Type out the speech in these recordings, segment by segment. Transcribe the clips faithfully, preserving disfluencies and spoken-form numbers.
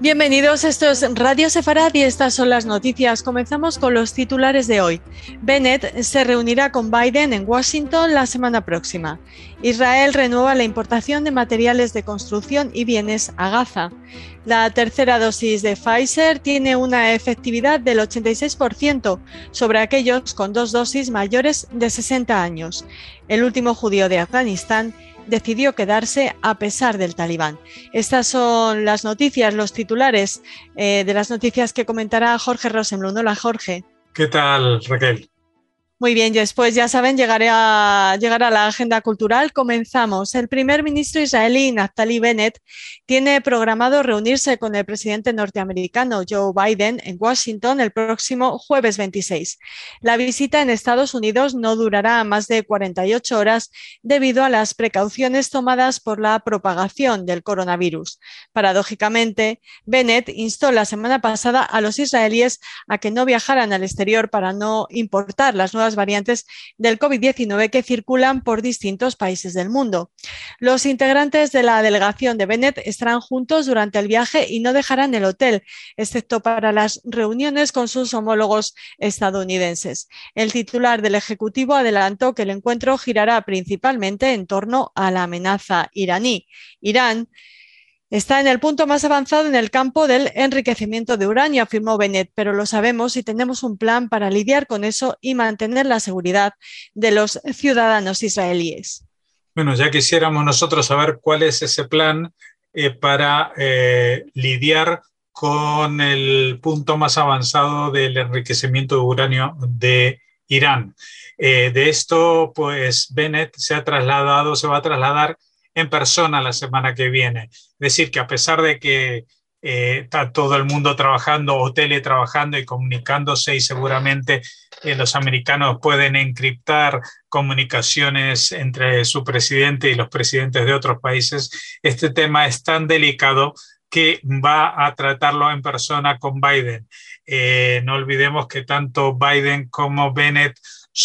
Bienvenidos, esto es Radio Sefarad y estas son las noticias. Comenzamos con los titulares de hoy. Bennett se reunirá con Biden en Washington la semana próxima. Israel renueva la importación de materiales de construcción y bienes a Gaza. La tercera dosis de Pfizer tiene una efectividad del ochenta y seis por ciento sobre aquellos con dos dosis mayores de sesenta años. El último judío de Afganistán decidió quedarse a pesar del talibán. Estas son las noticias, los titulares eh, de las noticias que comentará Jorge Rosenblum. Hola, Jorge. ¿Qué tal, Raquel? Muy bien, y después, ya saben, llegaré a, llegar a la agenda cultural. Comenzamos. El primer ministro israelí, Naftali Bennett, tiene programado reunirse con el presidente norteamericano Joe Biden en Washington el próximo jueves veintiséis. La visita en Estados Unidos no durará más de cuarenta y ocho horas debido a las precauciones tomadas por la propagación del coronavirus. Paradójicamente, Bennett instó la semana pasada a los israelíes a que no viajaran al exterior para no importar las nuevas variantes del COVID diecinueve que circulan por distintos países del mundo. Los integrantes de la delegación de Bennett estarán juntos durante el viaje y no dejarán el hotel, excepto para las reuniones con sus homólogos estadounidenses. El titular del Ejecutivo adelantó que el encuentro girará principalmente en torno a la amenaza iraní. Irán está en el punto más avanzado en el campo del enriquecimiento de uranio, afirmó Bennett, pero lo sabemos y tenemos un plan para lidiar con eso y mantener la seguridad de los ciudadanos israelíes. Bueno, ya quisiéramos nosotros saber cuál es ese plan eh, para eh, lidiar con el punto más avanzado del enriquecimiento de uranio de Irán. Eh, de esto, pues, Bennett se ha trasladado, se va a trasladar en persona la semana que viene. Es decir, que a pesar de que eh, está todo el mundo trabajando o teletrabajando y comunicándose y seguramente eh, los americanos pueden encriptar comunicaciones entre su presidente y los presidentes de otros países, este tema es tan delicado que va a tratarlo en persona con Biden. Eh, no olvidemos que tanto Biden como Bennett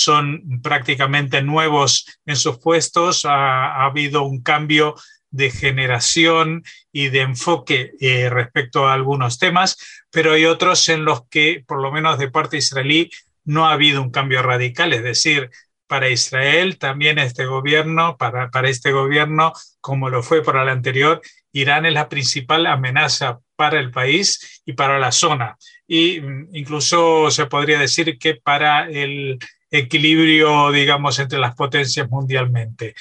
son prácticamente nuevos en sus puestos. Ha, ha habido un cambio de generación y de enfoque eh, respecto a algunos temas, pero hay otros en los que, por lo menos de parte israelí, no ha habido un cambio radical. Es decir, para Israel también este gobierno, para, para este gobierno, como lo fue para el anterior, Irán es la principal amenaza para el país y para la zona. Y incluso se podría decir que para el equilibrio, digamos, entre las potencias mundialmente.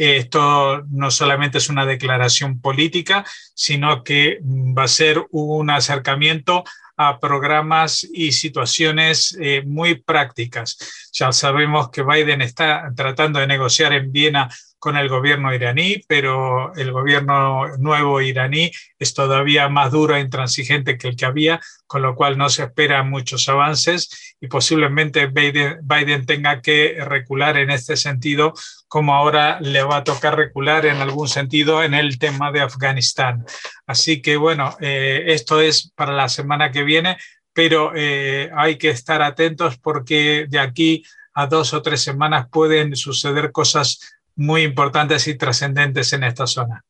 Esto no solamente es una declaración política, sino que va a ser un acercamiento a programas y situaciones eh, muy prácticas. Ya sabemos que Biden está tratando de negociar en Viena con el gobierno iraní, pero el gobierno nuevo iraní es todavía más duro e intransigente que el que había, con lo cual no se esperan muchos avances y posiblemente Biden, Biden tenga que recular en este sentido, como ahora le va a tocar recular en algún sentido en el tema de Afganistán. Así que bueno, eh, esto es para la semana que viene, pero eh, hay que estar atentos porque de aquí a dos o tres semanas pueden suceder cosas muy importantes y trascendentes en esta zona.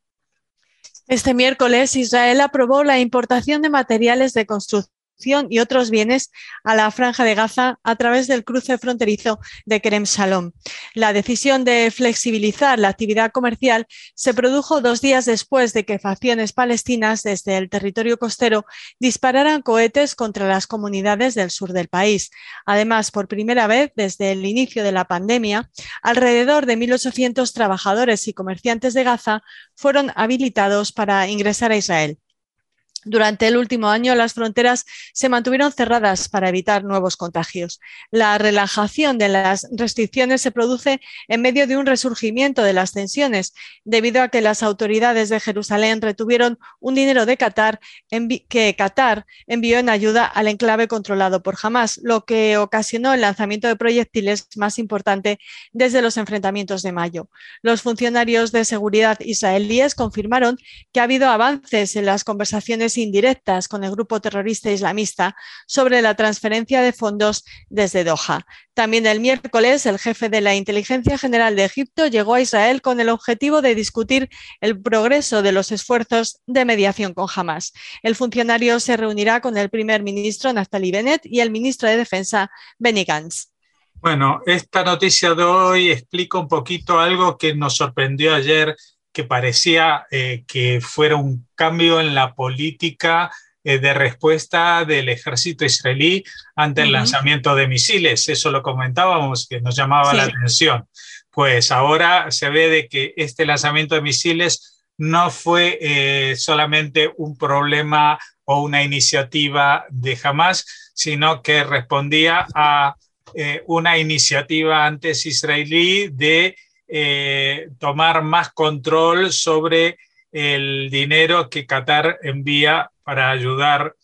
Este miércoles, Israel aprobó la importación de materiales de construcción y otros bienes a la Franja de Gaza a través del cruce fronterizo de Kerem Shalom. La decisión de flexibilizar la actividad comercial se produjo dos días después de que facciones palestinas desde el territorio costero dispararan cohetes contra las comunidades del sur del país. Además, por primera vez desde el inicio de la pandemia, alrededor de mil ochocientos trabajadores y comerciantes de Gaza fueron habilitados para ingresar a Israel. Durante el último año, las fronteras se mantuvieron cerradas para evitar nuevos contagios. La relajación de las restricciones se produce en medio de un resurgimiento de las tensiones, debido a que las autoridades de Jerusalén retuvieron un dinero de Qatar que Qatar envió en ayuda al enclave controlado por Hamás, lo que ocasionó el lanzamiento de proyectiles más importante desde los enfrentamientos de mayo. Los funcionarios de seguridad israelíes confirmaron que ha habido avances en las conversaciones negociaciones indirectas con el grupo terrorista islamista sobre la transferencia de fondos desde Doha. También el miércoles, el jefe de la Inteligencia General de Egipto llegó a Israel con el objetivo de discutir el progreso de los esfuerzos de mediación con Hamás. El funcionario se reunirá con el primer ministro Naftali Bennett y el ministro de Defensa Benny Gantz. Bueno, esta noticia de hoy explica un poquito algo que nos sorprendió ayer, que parecía eh, que fuera un cambio en la política eh, de respuesta del ejército israelí ante el uh-huh. lanzamiento de misiles. Eso lo comentábamos, que nos llamaba sí. la atención. Pues ahora se ve de que este lanzamiento de misiles no fue eh, solamente un problema o una iniciativa de Hamás, sino que respondía a eh, una iniciativa antes israelí de eh, tomar más control sobre el dinero que Qatar envía para ayudar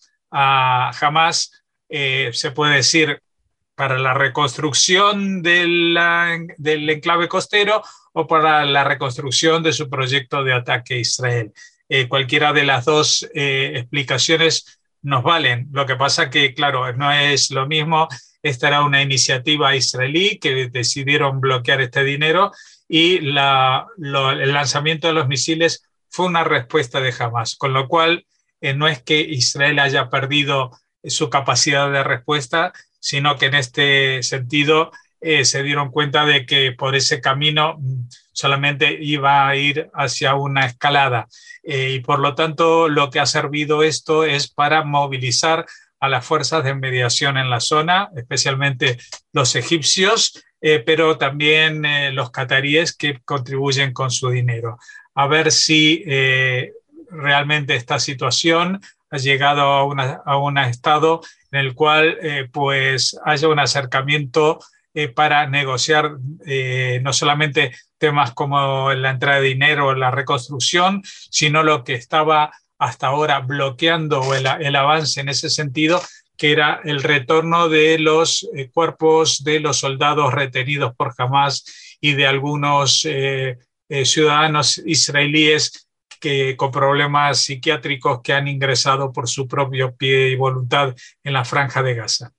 a Hamás, eh, se puede decir, para la reconstrucción de la, del enclave costero o para la reconstrucción de su proyecto de ataque a Israel. Eh, cualquiera de las dos eh, explicaciones nos valen. Lo que pasa que, claro, no es lo mismo. Esta era una iniciativa israelí que decidieron bloquear este dinero y la, lo, el lanzamiento de los misiles fue una respuesta de Hamás, con lo cual eh, no es que Israel haya perdido su capacidad de respuesta, sino que en este sentido eh, se dieron cuenta de que por ese camino solamente iba a ir hacia una escalada. Eh, y por lo tanto lo que ha servido esto es para movilizar a las fuerzas de mediación en la zona, especialmente los egipcios, eh, pero también eh, los cataríes que contribuyen con su dinero. A ver si eh, realmente esta situación ha llegado a, una, a un estado en el cual eh, pues haya un acercamiento eh, para negociar eh, no solamente temas como la entrada de dinero o la reconstrucción, sino lo que estaba hasta ahora bloqueando el, el avance en ese sentido, que era el retorno de los eh, cuerpos de los soldados retenidos por Hamás y de algunos eh, eh, ciudadanos israelíes que, con problemas psiquiátricos que han ingresado por su propio pie y voluntad en la Franja de Gaza.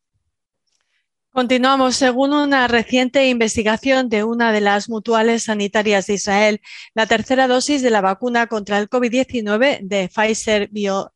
Continuamos. Según una reciente investigación de una de las mutuales sanitarias de Israel, la tercera dosis de la vacuna contra el COVID diecinueve de Pfizer BioNTech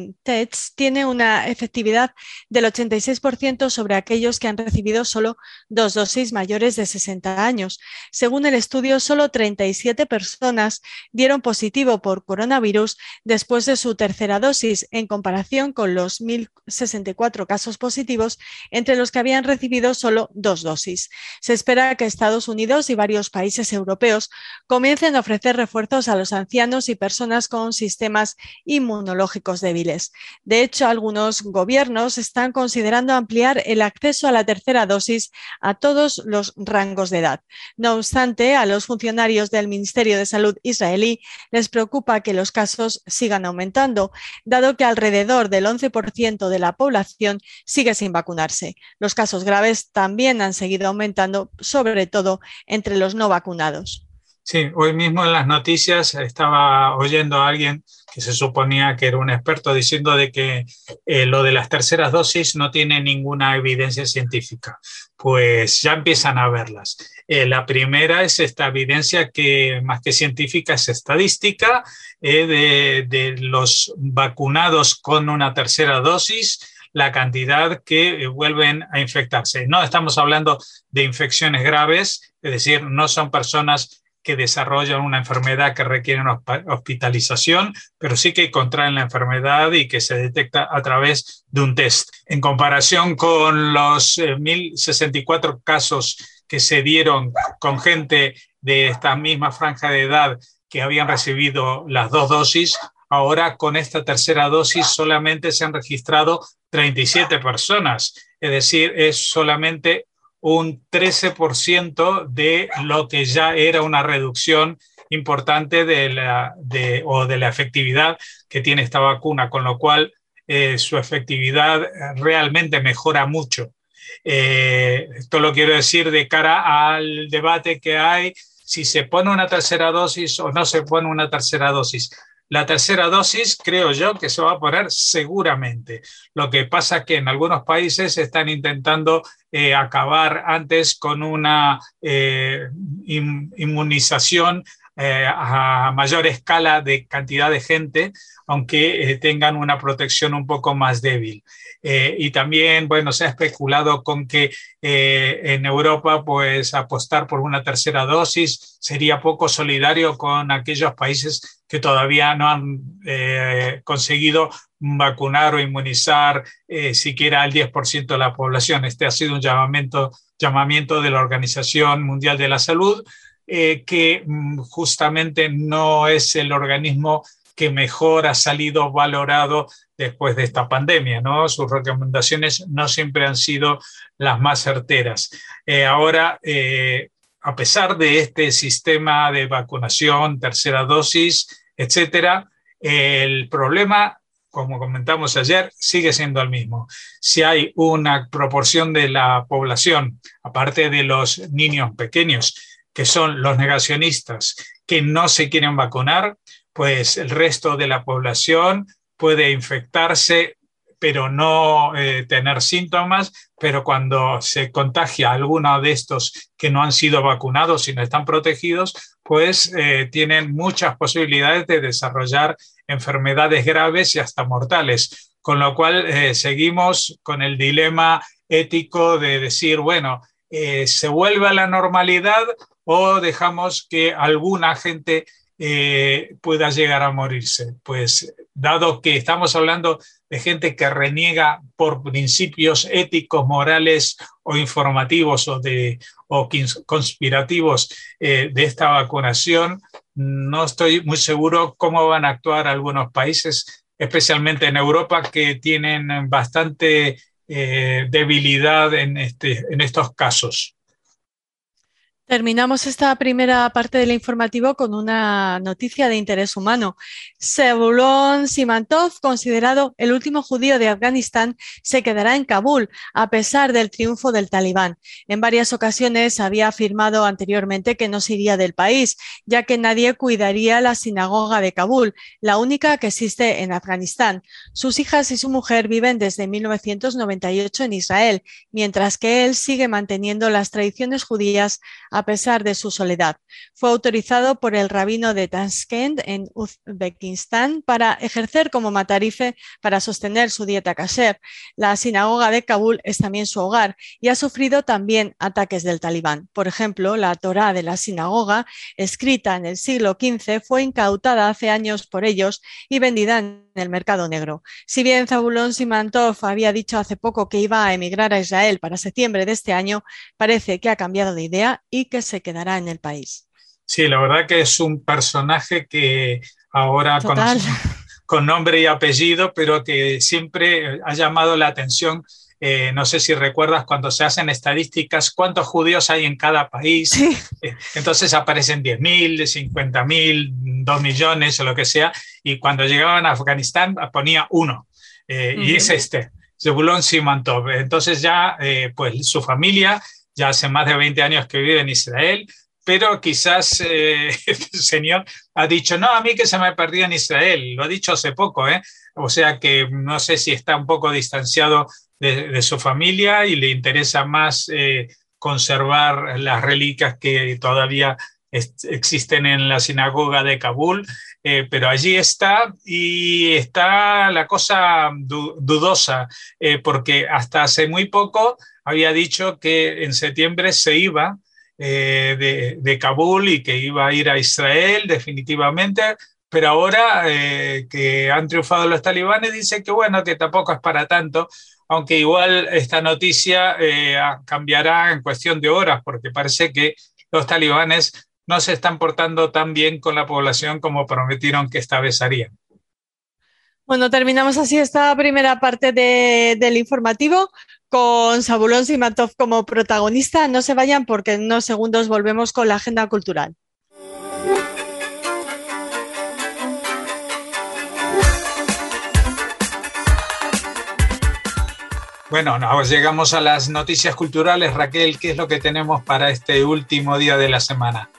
tiene una efectividad del ochenta y seis por ciento sobre aquellos que han recibido solo dos dosis mayores de sesenta años. Según el estudio, solo treinta y siete personas dieron positivo por coronavirus después de su tercera dosis, en comparación con los mil sesenta y cuatro casos positivos entre los que habían recibido solo dos dosis. Se espera que Estados Unidos y varios países europeos comiencen a ofrecer refuerzos a los ancianos y personas con sistemas inmunológicos débiles. De hecho, algunos gobiernos están considerando ampliar el acceso a la tercera dosis a todos los rangos de edad. No obstante, a los funcionarios del Ministerio de Salud israelí les preocupa que los casos sigan aumentando, dado que alrededor del once por ciento de la población sigue sin vacunarse. Los casos graves también han seguido aumentando, sobre todo entre los no vacunados. Sí, hoy mismo en las noticias estaba oyendo a alguien que se suponía que era un experto diciendo de que eh, lo de las terceras dosis no tiene ninguna evidencia científica. Pues ya empiezan a verlas. Eh, la primera es esta evidencia que más que científica es estadística eh, de, de los vacunados con una tercera dosis, la cantidad que eh, vuelven a infectarse. No estamos hablando de infecciones graves, es decir, no son personas que desarrollan una enfermedad que requiere una hospitalización, pero sí que contraen la enfermedad y que se detecta a través de un test. En comparación con los eh, mil sesenta y cuatro casos que se dieron con gente de esta misma franja de edad que habían recibido las dos dosis, ahora con esta tercera dosis solamente se han registrado treinta y siete personas, es decir, es solamente un trece por ciento de lo que ya era una reducción importante de la, de, o de la efectividad que tiene esta vacuna, con lo cual eh, su efectividad realmente mejora mucho. Eh, esto lo quiero decir de cara al debate que hay, si se pone una tercera dosis o no se pone una tercera dosis. La tercera dosis, creo yo, que se va a poner seguramente. Lo que pasa es que en algunos países están intentando eh, acabar antes con una eh, inmunización eh, a mayor escala de cantidad de gente, aunque eh, tengan una protección un poco más débil. Eh, y también, bueno, se ha especulado con que eh, en Europa, pues apostar por una tercera dosis sería poco solidario con aquellos países que todavía no han eh, conseguido vacunar o inmunizar eh, siquiera al diez por ciento de la población. Este ha sido un llamamiento, llamamiento de la Organización Mundial de la Salud, eh, que justamente no es el organismo que mejor ha salido valorado después de esta pandemia, ¿no? Sus recomendaciones no siempre han sido las más certeras. Eh, ahora, eh, a pesar de este sistema de vacunación, tercera dosis, etcétera, el problema, como comentamos ayer, sigue siendo el mismo. Si hay una proporción de la población, aparte de los niños pequeños, que son los negacionistas, que no se quieren vacunar, pues el resto de la población puede infectarse, pero no eh, tener síntomas, pero cuando se contagia a alguno de estos que no han sido vacunados y no están protegidos, pues eh, tienen muchas posibilidades de desarrollar enfermedades graves y hasta mortales. Con lo cual eh, seguimos con el dilema ético de decir, bueno, eh, ¿se vuelve a la normalidad o dejamos que alguna gente eh, pueda llegar a morirse? Pues dado que estamos hablando de gente que reniega por principios éticos, morales o informativos o, de, o conspirativos eh, de esta vacunación, no estoy muy seguro cómo van a actuar algunos países, especialmente en Europa, que tienen bastante eh, debilidad en, este, en estos casos. Terminamos esta primera parte del informativo con una noticia de interés humano. Zebulon Simantov, considerado el último judío de Afganistán, se quedará en Kabul a pesar del triunfo del Talibán. En varias ocasiones había afirmado anteriormente que no se iría del país, ya que nadie cuidaría la sinagoga de Kabul, la única que existe en Afganistán. Sus hijas y su mujer viven desde mil novecientos noventa y ocho en Israel, mientras que él sigue manteniendo las tradiciones judías a pesar de su soledad. Fue autorizado por el rabino de Tashkent en Uzbekistán para ejercer como matarife para sostener su dieta kasher. La sinagoga de Kabul es también su hogar y ha sufrido también ataques del Talibán. Por ejemplo, la Torá de la sinagoga, escrita en el siglo quince, fue incautada hace años por ellos y vendida en el mercado negro. Si bien Zebulon Simantov había dicho hace poco que iba a emigrar a Israel para septiembre de este año, parece que ha cambiado de idea y que se quedará en el país. Sí, la verdad que es un personaje que ahora conocemos con nombre y apellido, pero que siempre ha llamado la atención. Eh, no sé si recuerdas cuando se hacen estadísticas, cuántos judíos hay en cada país. Sí. Eh, entonces aparecen diez mil, cincuenta mil, dos millones o lo que sea. Y cuando llegaban a Afganistán ponía uno. Eh, uh-huh. Y es este, Zebulon Simantov. Entonces ya eh, pues su familia ya hace más de veinte años que vive en Israel, pero quizás eh, este señor ha dicho, no, a mí que se me perdió en Israel. Lo ha dicho hace poco, ¿eh? O sea que no sé si está un poco distanciado de, de su familia y le interesa más eh, conservar las reliquias que todavía est- existen en la sinagoga de Kabul, eh, pero allí está y está la cosa du- dudosa, eh, porque hasta hace muy poco había dicho que en septiembre se iba eh, de, de Kabul y que iba a ir a Israel definitivamente, pero ahora eh, que han triunfado los talibanes dice que bueno, que tampoco es para tanto, aunque igual esta noticia eh, cambiará en cuestión de horas, porque parece que los talibanes no se están portando tan bien con la población como prometieron que esta vez harían. Bueno, terminamos así esta primera parte de, del informativo con Zebulon Simantov como protagonista. No se vayan porque en unos segundos volvemos con la agenda cultural. Bueno, nos llegamos a las noticias culturales. Raquel, ¿qué es lo que tenemos para este último día de la semana?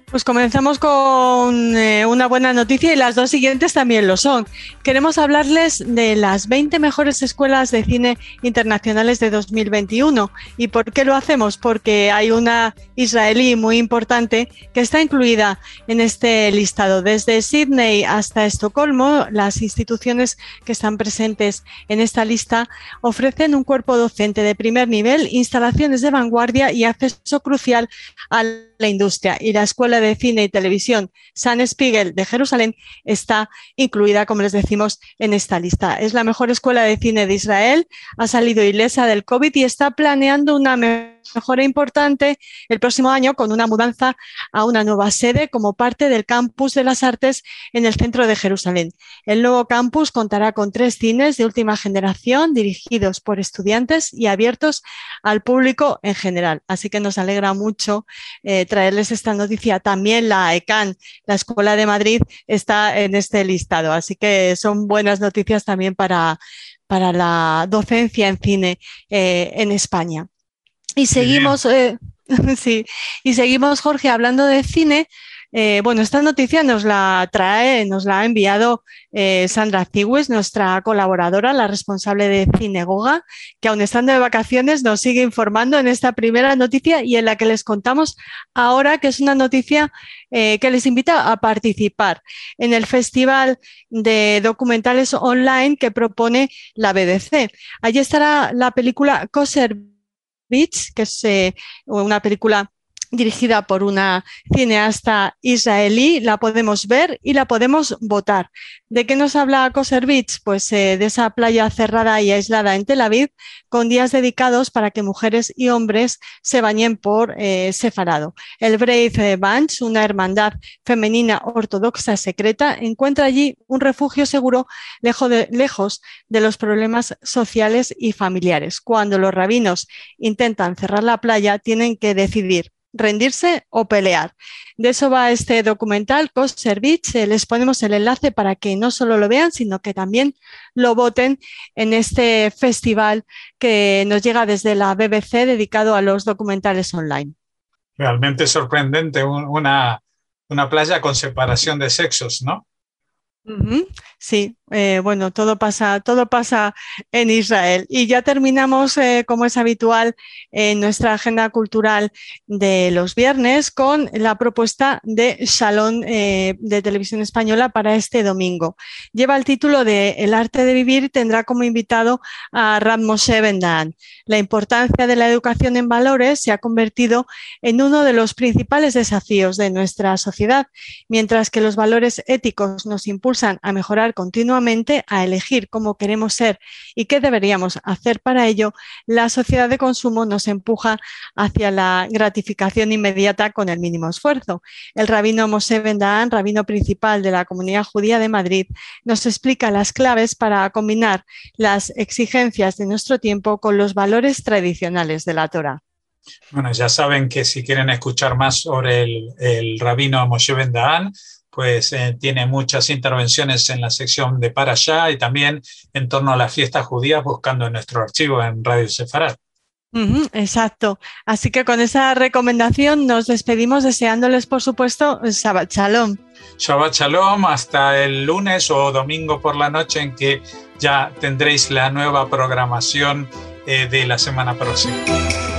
Pues comenzamos con eh, una buena noticia y las dos siguientes también lo son. Queremos hablarles de las veinte mejores escuelas de cine internacionales de dos mil veintiuno. ¿Y por qué lo hacemos? Porque hay una israelí muy importante que está incluida en este listado. Desde Sydney hasta Estocolmo, las instituciones que están presentes en esta lista ofrecen un cuerpo docente de primer nivel, instalaciones de vanguardia y acceso crucial a la industria. Y la Escuela de Cine y Televisión San Spiegel de Jerusalén está incluida, como les decimos, en esta lista. Es la mejor escuela de cine de Israel, ha salido ilesa del COVID y está planeando una mejora importante el próximo año con una mudanza a una nueva sede como parte del Campus de las Artes en el centro de Jerusalén. El nuevo campus contará con tres cines de última generación dirigidos por estudiantes y abiertos al público en general. Así que nos alegra mucho eh, traerles esta noticia. También la ECAN, la Escuela de Madrid, está en este listado. Así que son buenas noticias también para, para la docencia en cine eh, en España. Y seguimos, eh, sí, y seguimos, Jorge, hablando de cine. Eh, bueno, esta noticia nos la trae, nos la ha enviado eh, Sandra Ciwis, nuestra colaboradora, la responsable de Cinegoga, que aun estando de vacaciones nos sigue informando en esta primera noticia y en la que les contamos ahora, que es una noticia eh, que les invita a participar en el Festival de Documentales Online que propone la B B C. Allí estará la película Kosher Beach, que es eh, una película dirigida por una cineasta israelí. La podemos ver y la podemos votar. ¿De qué nos habla Kosher Beach? Pues eh, de esa playa cerrada y aislada en Tel Aviv, con días dedicados para que mujeres y hombres se bañen por eh, separado. El Brave Bunch, una hermandad femenina ortodoxa secreta, encuentra allí un refugio seguro lejos de, lejos de los problemas sociales y familiares. Cuando los rabinos intentan cerrar la playa, tienen que decidir rendirse o pelear. De eso va este documental, Kosher Beach. Les ponemos el enlace para que no solo lo vean, sino que también lo voten en este festival que nos llega desde la B B C dedicado a los documentales online. Realmente sorprendente, una, una playa con separación de sexos, ¿no? Uh-huh. Sí, eh, bueno, todo pasa, todo pasa en Israel. Y ya terminamos, eh, como es habitual, en nuestra agenda cultural de los viernes con la propuesta de Shalom eh, de Televisión Española para este domingo. Lleva el título de El arte de vivir y tendrá como invitado a Rav Moshe Ben-Dahan. La importancia de la educación en valores se ha convertido en uno de los principales desafíos de nuestra sociedad, mientras que los valores éticos nos impulsan a mejorar continuamente, a elegir cómo queremos ser y qué deberíamos hacer para ello. La sociedad de consumo nos empuja hacia la gratificación inmediata con el mínimo esfuerzo. El rabino Moshe Ben-Dahan, rabino principal de la Comunidad Judía de Madrid, nos explica las claves para combinar las exigencias de nuestro tiempo con los valores tradicionales de la Torá. Bueno, ya saben que si quieren escuchar más sobre el, el rabino Moshe Ben-Dahan, pues eh, tiene muchas intervenciones en la sección de Parashá y también en torno a las fiestas judías, buscando en nuestro archivo en Radio Sefarad. Uh-huh, exacto. Así que con esa recomendación nos despedimos deseándoles, por supuesto, Shabbat Shalom. Shabbat Shalom, hasta el lunes o domingo por la noche en que ya tendréis la nueva programación eh, de la semana próxima.